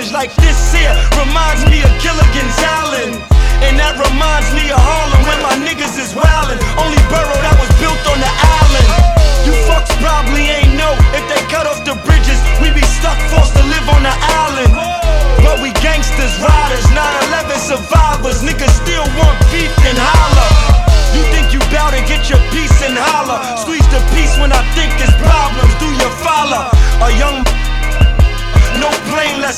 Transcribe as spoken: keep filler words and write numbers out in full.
knowledge like this here reminds me of Gilligan's Island. And that reminds me of Harlem when my niggas is wildin'. Only